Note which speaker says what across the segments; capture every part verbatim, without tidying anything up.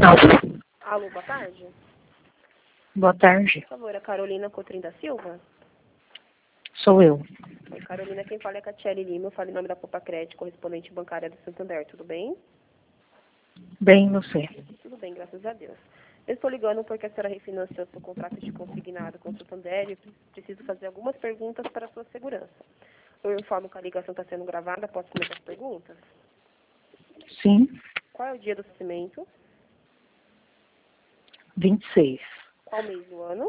Speaker 1: Alô.
Speaker 2: Alô, boa tarde.
Speaker 1: Boa tarde.
Speaker 2: Por favor, a Carolina Cotrim da Silva?
Speaker 1: Sou eu.
Speaker 2: Oi, Carolina, quem fala é a Catiele Lima, eu falo em nome da Popa Crédito, correspondente bancária do Santander, tudo bem?
Speaker 1: Bem, você.
Speaker 2: Tudo bem, graças a Deus. Eu estou ligando porque a senhora refinanciou seu contrato de consignado com o Santander e preciso fazer algumas perguntas para a sua segurança. Eu informo que a ligação está sendo gravada, posso começar as perguntas?
Speaker 1: Sim.
Speaker 2: Qual é o dia do vencimento?
Speaker 1: vinte e seis.
Speaker 2: Qual mês do ano?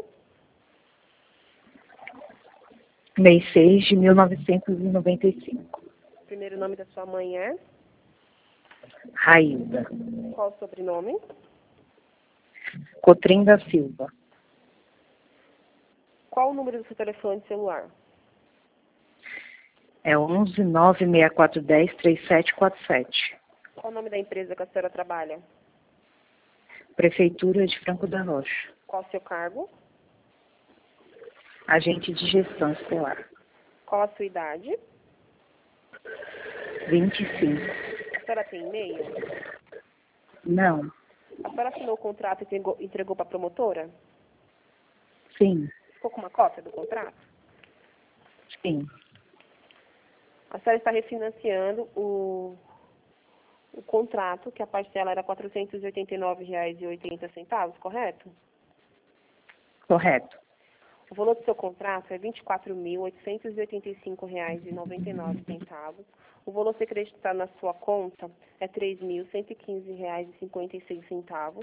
Speaker 1: Mês seis de mil novecentos e noventa e cinco.
Speaker 2: O primeiro nome da sua mãe é?
Speaker 1: Raíza.
Speaker 2: Qual o sobrenome?
Speaker 1: Cotrim da Silva.
Speaker 2: Qual o número do seu telefone celular?
Speaker 1: É onze nove seis quatro um zero três sete quatro sete.
Speaker 2: Qual o nome da empresa que a senhora trabalha?
Speaker 1: Prefeitura de Franco da Rocha.
Speaker 2: Qual o seu cargo?
Speaker 1: Agente de gestão escolar.
Speaker 2: Qual a sua idade?
Speaker 1: vinte e cinco.
Speaker 2: A senhora tem e-mail?
Speaker 1: Não.
Speaker 2: A senhora assinou o contrato e entregou, entregou para a promotora?
Speaker 1: Sim.
Speaker 2: Ficou com uma cópia do contrato?
Speaker 1: Sim.
Speaker 2: A senhora está refinanciando o, o contrato, que a parcela era quatrocentos e oitenta e nove reais e oitenta centavos, correto?
Speaker 1: Correto.
Speaker 2: O valor do seu contrato é vinte e quatro mil oitocentos e oitenta e cinco reais e noventa e nove centavos. O valor a ser creditado na sua conta é três mil cento e quinze reais e cinquenta e seis centavos.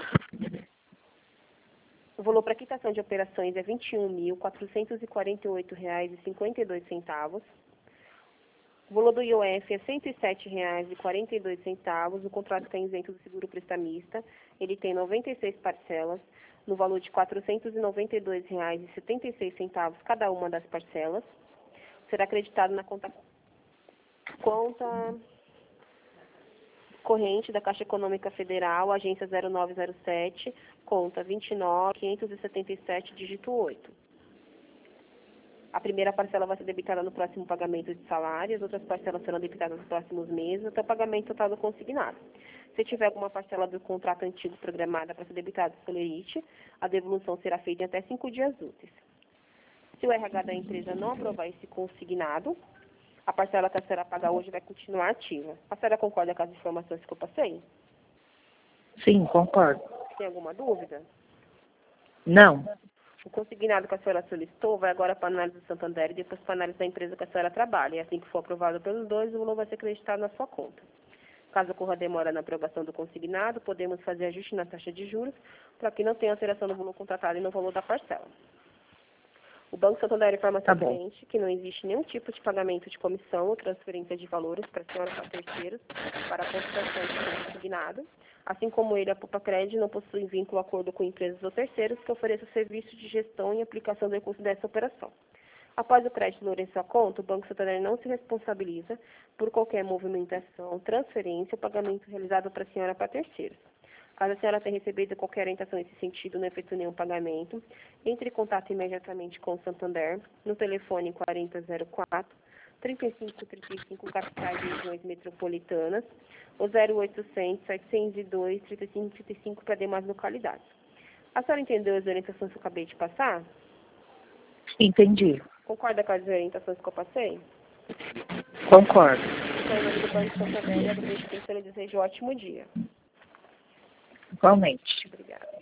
Speaker 2: O valor para quitação de operações é vinte e um mil quatrocentos e quarenta e oito reais e cinquenta e dois centavos. O valor do I O F é cento e sete reais e quarenta e dois centavos. O contrato está isento do seguro prestamista. Ele tem noventa e seis parcelas, no valor de quatrocentos e noventa e dois reais e setenta e seis centavos cada uma das parcelas. Será acreditado na conta, conta corrente da Caixa Econômica Federal, agência zero nove zero sete, conta vinte e nove, quinhentos e setenta e sete, dígito oito. A primeira parcela vai ser debitada no próximo pagamento de salário, as outras parcelas serão debitadas nos próximos meses, até o pagamento total do consignado. Se tiver alguma parcela do contrato antigo programada para ser debitada pelo E I T, a devolução será feita em até cinco dias úteis. Se o R H da empresa não aprovar esse consignado, a parcela que a senhora paga hoje vai continuar ativa. A senhora concorda com as informações que eu passei?
Speaker 1: Sim, concordo.
Speaker 2: Tem alguma dúvida?
Speaker 1: Não.
Speaker 2: O consignado que a senhora solicitou vai agora para a análise do Santander e depois para a análise da empresa que a senhora trabalha. E assim que for aprovado pelos dois, o valor vai ser acreditado na sua conta. Caso ocorra demora na aprovação do consignado, podemos fazer ajuste na taxa de juros para que não tenha alteração no valor contratado e no valor da parcela. O Banco Santander informa
Speaker 1: Tá
Speaker 2: ao
Speaker 1: bom.
Speaker 2: cliente que não existe nenhum tipo de pagamento de comissão ou transferência de valores para a senhora ou para terceiros para a construção do consignado. Assim como ele, a Popa Crédito não possui vínculo ou acordo com empresas ou terceiros que ofereçam serviço de gestão e aplicação do recurso dessa operação. Após o crédito valor em sua conta, o Banco Santander não se responsabiliza por qualquer movimentação, transferência ou pagamento realizado para a senhora ou para terceiros. Caso a senhora tenha recebido qualquer orientação nesse sentido, não efetue nenhum pagamento, entre em contato imediatamente com o Santander no telefone quarenta zero quatro, trinta e cinco trinta e cinco, capitais e regiões metropolitanas, ou zero oitocentos, setecentos e dois, trinta e cinco trinta e cinco para demais localidades. A senhora entendeu as orientações que eu acabei de passar?
Speaker 1: Entendi.
Speaker 2: Concorda com as orientações que eu passei?
Speaker 1: Concordo.
Speaker 2: Então, em nome do Banco Santander, eu agradeço e desejo um ótimo dia.
Speaker 1: Igualmente.
Speaker 2: Obrigada.